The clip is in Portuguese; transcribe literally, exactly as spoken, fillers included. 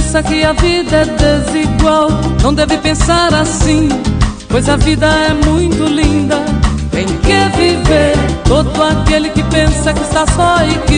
pensa que a vida é desigual não deve pensar assim, pois a vida é muito linda. Tem que viver. Todo aquele que pensa que está só e que